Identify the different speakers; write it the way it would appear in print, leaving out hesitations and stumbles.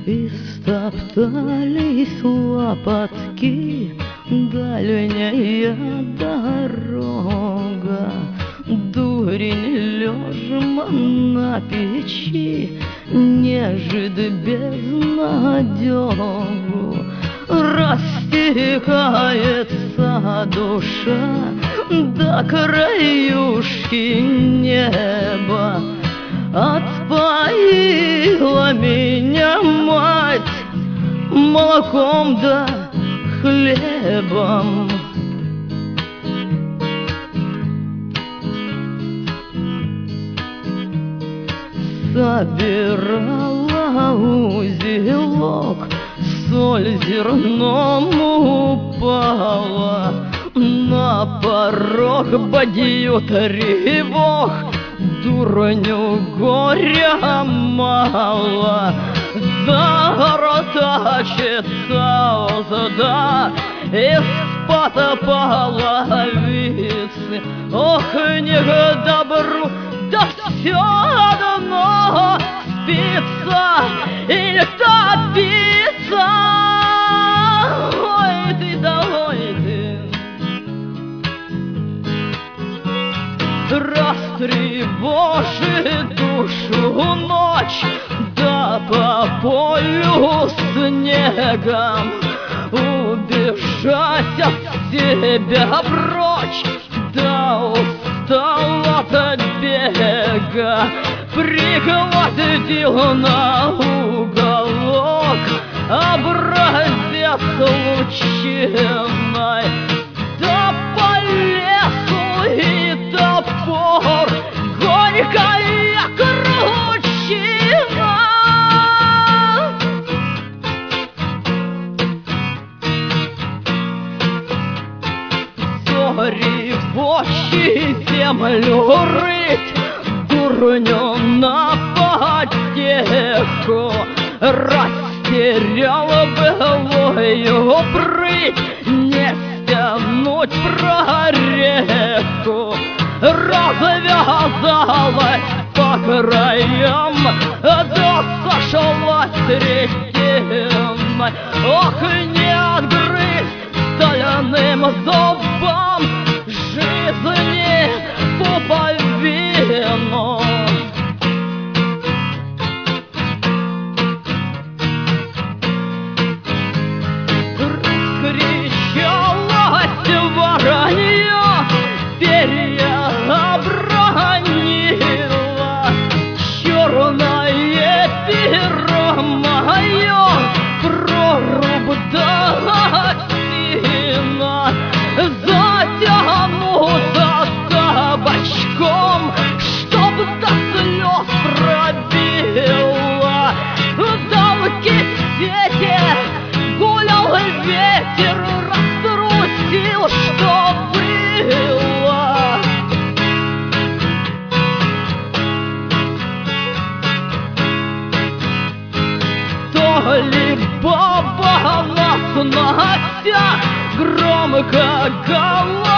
Speaker 1: И стоптались лопатки, дальняя дорога. Дурень лежа на печи нежит безнадегу. Растекается душа до краюшки неба. Отпоила меня мать молоком да хлебом. Собирала узелок, соль зерном упала. На порог бадьют ревох, дурню горя мало. Заортачится узда из-под половицы. Ох, не к добру, да все одно спится или топится. Ой ты, да ой ты. Растревожит душу ночь, да по полю снегом. Убежать от себя прочь, да устал от бега. Пригвоздил на уголок образец лучиной. Да по лесу и топор, горькая кручина. Зори в ощи землю рыть, дурню на потеху. Растерял былую прыть, не стянуть прореку. Развязалась по краям, да сошлась рединой. Ох, не отгрызть стальным зубам жизни пуповину. Раскричалась воронье, перья обронила. Черное перо мое, прорубь да осина. Затянуться табачком, чтоб до слез пробило. Да в кисете гулял ветер, раструсил, что было. То ли баба нас Настя громко говорила,